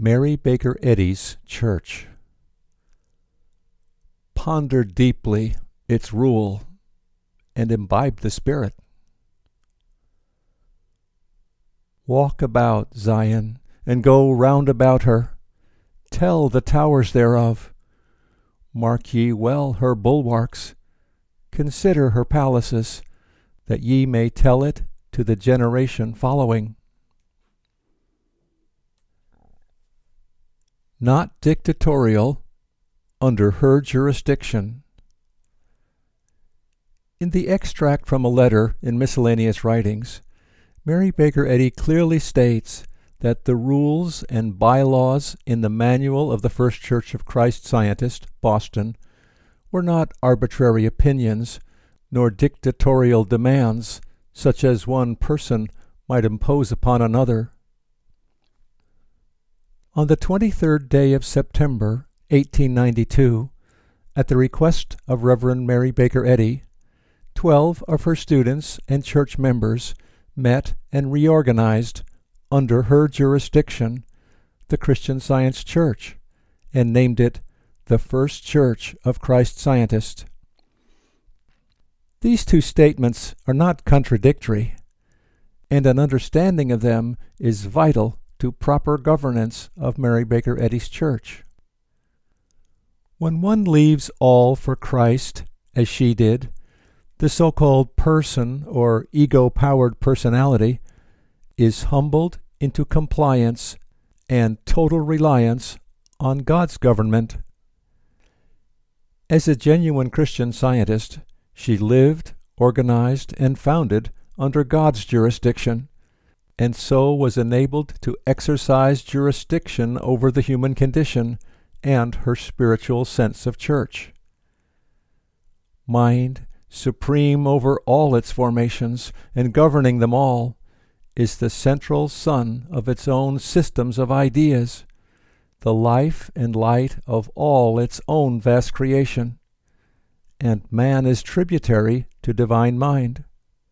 Mary Baker Eddy's Church. Ponder deeply its rule and imbibe the Spirit. Walk about Zion and go round about her. Tell the towers thereof. Mark ye well her bulwarks. Consider her palaces, that ye may tell it to the generation following. Not dictatorial, under her jurisdiction. In the extract from a letter in Miscellaneous Writings, Mary Baker Eddy clearly states that the rules and bylaws in the Manual of the First Church of Christ Scientist, Boston, were not arbitrary opinions, nor dictatorial demands, such as one person might impose upon another. On the 23rd day of September, 1892, at the request of Reverend Mary Baker Eddy, 12 of her students and church members met and reorganized, under her jurisdiction, the Christian Science Church, and named it the First Church of Christ Scientist. These two statements are not contradictory, and an understanding of them is vital to proper governance of Mary Baker Eddy's church. When one leaves all for Christ, as she did, the so-called person or ego-powered personality is humbled into compliance and total reliance on God's government. As a genuine Christian Scientist, she lived, organized, and founded under God's jurisdiction, and so was enabled to exercise jurisdiction over the human condition and her spiritual sense of church. Mind, supreme over all its formations and governing them all, is the central sun of its own systems of ideas, the life and light of all its own vast creation, and man is tributary to divine mind.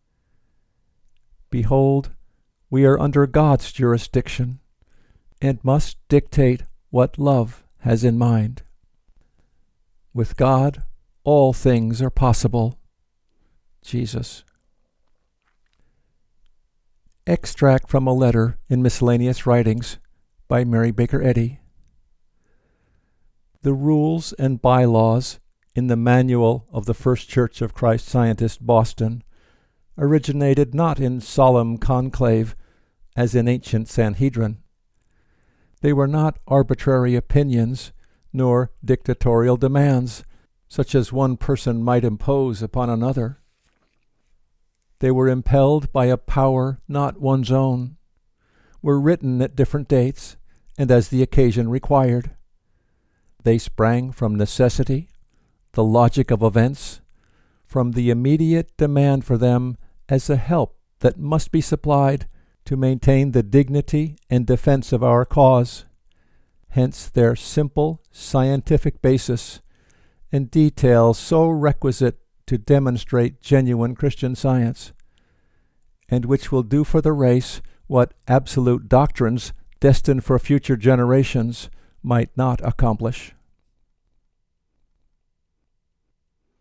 Behold, we are under God's jurisdiction, and must dictate what love has in mind. With God, all things are possible. Jesus. Extract from a letter in Miscellaneous Writings by Mary Baker Eddy. The rules and bylaws in the Manual of the First Church of Christ Scientist, Boston, originated not in solemn conclave as in ancient Sanhedrin. They were not arbitrary opinions, nor dictatorial demands, such as one person might impose upon another. They were impelled by a power not one's own, were written at different dates, and as the occasion required. They sprang from necessity, the logic of events, from the immediate demand for them as a help that must be supplied to maintain the dignity and defense of our cause, hence their simple scientific basis and details so requisite to demonstrate genuine Christian science, and which will do for the race what absolute doctrines destined for future generations might not accomplish.